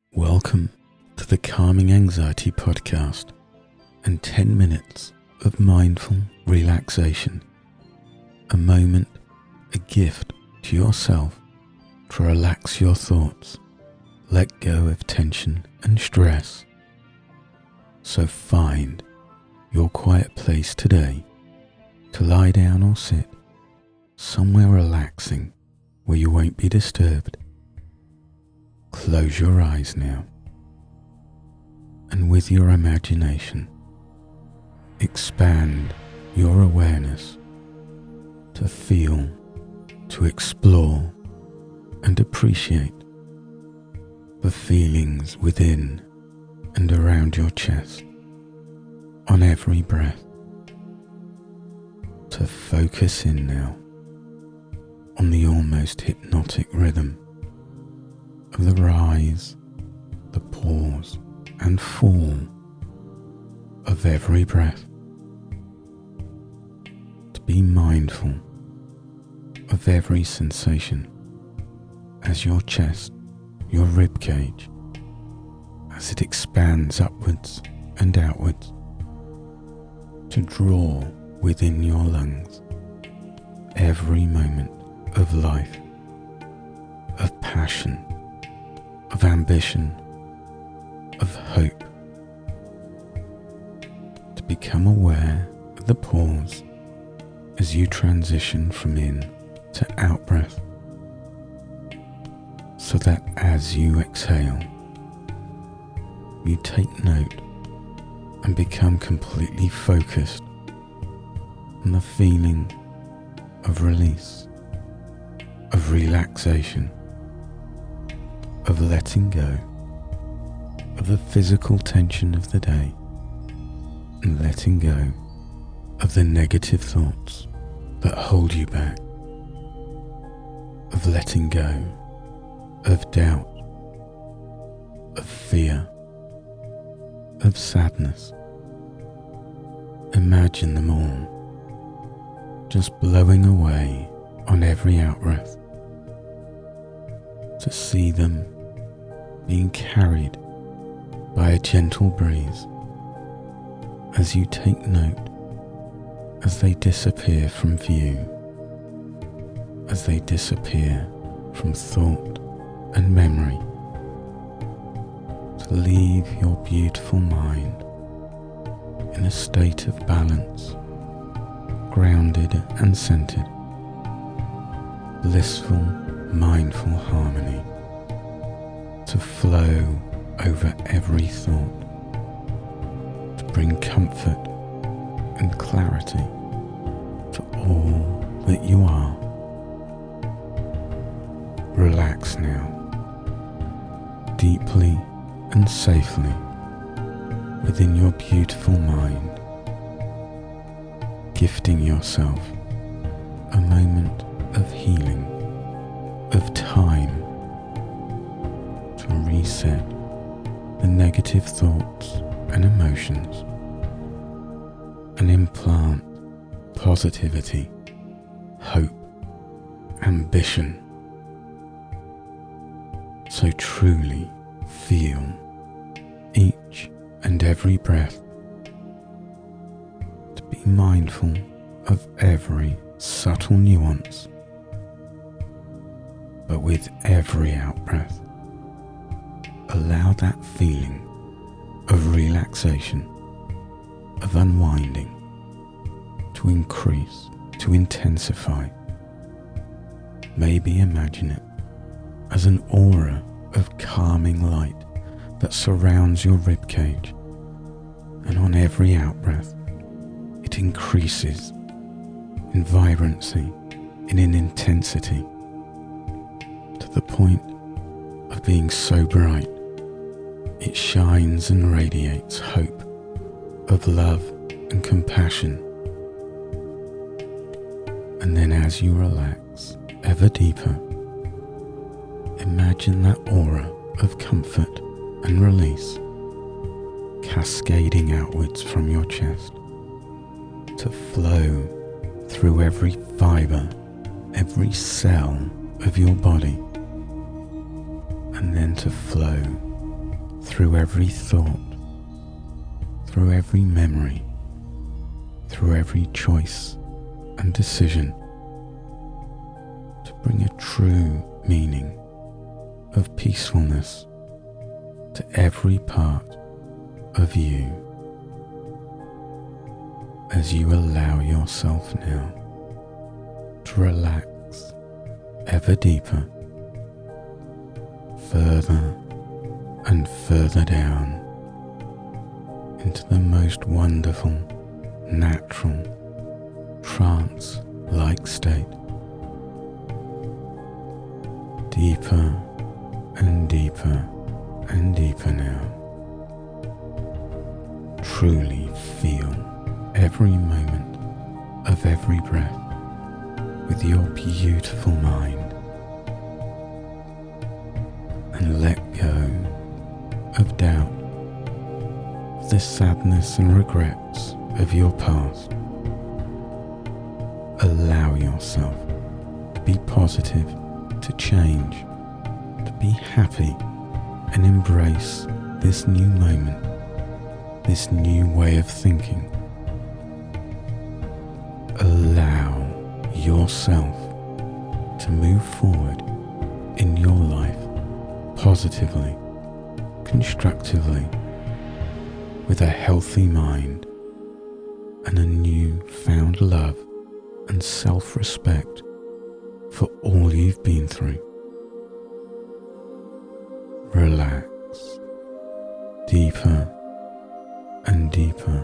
Welcome to the Calming Anxiety Podcast and 10 minutes of mindful relaxation. A moment, a gift to yourself to relax your thoughts, let go of tension and stress. So find your quiet place today to lie down or sit somewhere relaxing where you won't be disturbed. Close your eyes now, and with your imagination, expand your awareness to feel, to explore, and appreciate the feelings within and around your chest on every breath. To focus in now on the almost hypnotic rhythm of the rise, the pause and fall of every breath. To be mindful of every sensation as your chest, your rib cage, as it expands upwards and outwards. To draw within your lungs every moment of life, of passion, of ambition, of hope. To become aware of the pause as you transition from in to out breath, so that as you exhale, you take note and become completely focused on the feeling of release, of relaxation, of letting go of the physical tension of the day and letting go of the negative thoughts that hold you back, of letting go of doubt, of fear, of sadness. Imagine them all just blowing away on every out-breath. To see them being carried by a gentle breeze as you take note, as they disappear from view, as they disappear from thought and memory, to leave your beautiful mind in a state of balance, grounded and centered, blissful, mindful harmony, to flow over every thought, to bring comfort and clarity to all that you are. Relax now, deeply and safely within your beautiful mind, gifting yourself a moment of healing, of time to reset the negative thoughts and emotions and implant positivity, hope, ambition. So truly feel each and every breath, to be mindful of every subtle nuance, but with every out-breath, allow that feeling of relaxation, of unwinding, to increase, to intensify. Maybe imagine it as an aura of calming light that surrounds your ribcage, and on every out-breath, it increases in vibrancy, in an intensity, to the point of being so bright it shines and radiates hope, of love and compassion. And then as you relax ever deeper, imagine that aura of comfort and release cascading outwards from your chest to flow through every fibre, every cell of your body, and then to flow through every thought, through every memory, through every choice and decision, to bring a true meaning of peacefulness to every part of you, as you allow yourself now to relax ever deeper, further and further down into the most wonderful, natural, trance-like state. Deeper and deeper and deeper now. Truly feel every moment of every breath with your beautiful mind, and let go of doubt, of the sadness and regrets of your past. Allow yourself to be positive, to change, to be happy, and embrace this new moment, this new way of thinking. Allow yourself to move forward in your life positively, constructively, with a healthy mind and a new-found love and self-respect for all you've been through. Relax deeper and deeper,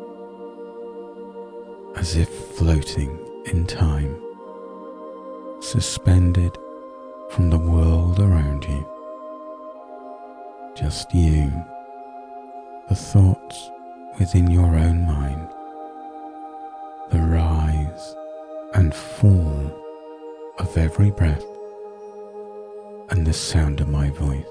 as if floating in time, suspended from the world around you. Just you, the thoughts within your own mind, the rise and fall of every breath, and the sound of my voice.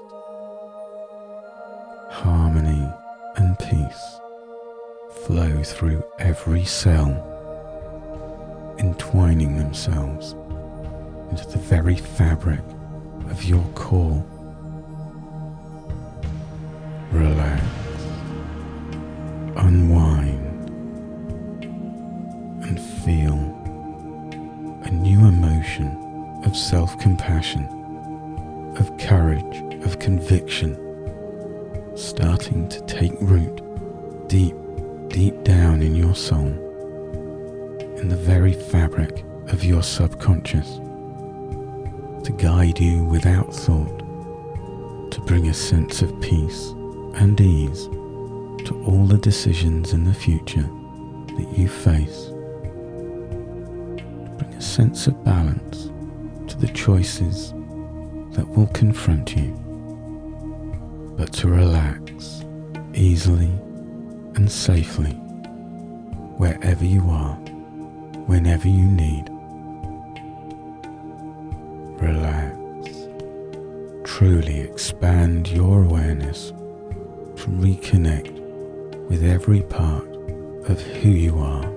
Harmony and peace flow through every cell, entwining themselves into the very fabric of your core. Relax, unwind, and feel a new emotion of self-compassion, of courage, of conviction, starting to take root deep, deep down in your soul, in the very fabric of your subconscious, to guide you without thought, to bring a sense of peace and ease to all the decisions in the future that you face, to bring a sense of balance to the choices that will confront you, but to relax easily and safely wherever you are, whenever you need. Relax. Truly expand your awareness to reconnect with every part of who you are,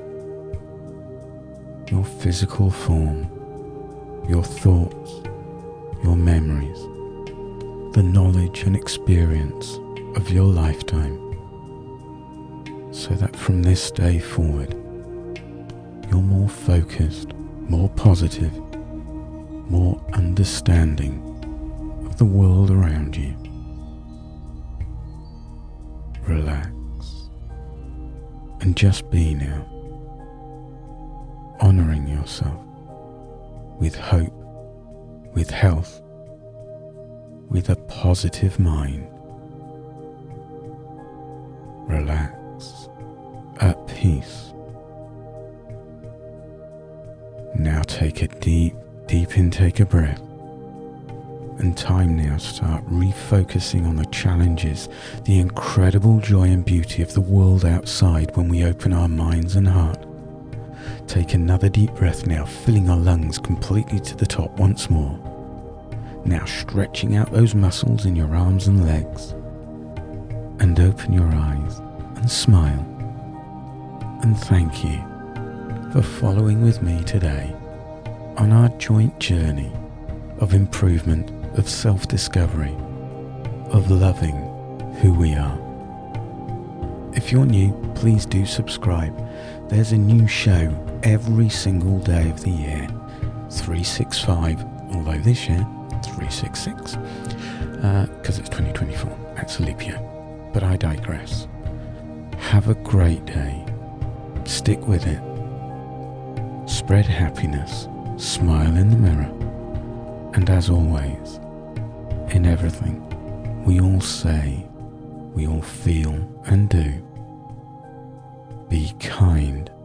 your physical form, your thoughts, your memories, the knowledge and experience of your lifetime, so that from this day forward, you're more focused, more positive, more understanding of the world around you. Relax and just be now, honoring yourself with hope, with health, with a positive mind. Relax, at peace. Now take a deep, deep intake of breath, and time now to start refocusing on the challenges, the incredible joy and beauty of the world outside when we open our minds and heart. Take another deep breath now, filling our lungs completely to the top once more. Now stretching out those muscles in your arms and legs, and open your eyes and smile. And thank you for following with me today on our joint journey of improvement, of self-discovery, of loving who we are. If you're new, please do subscribe. There's a new show every single day of the year, 365, although this year, 366, because it's 2024, that's a leap year. But I digress. Have a great day. Stick with it. Spread happiness. Smile in the mirror. And as always, in everything we all say, we all feel and do, be kind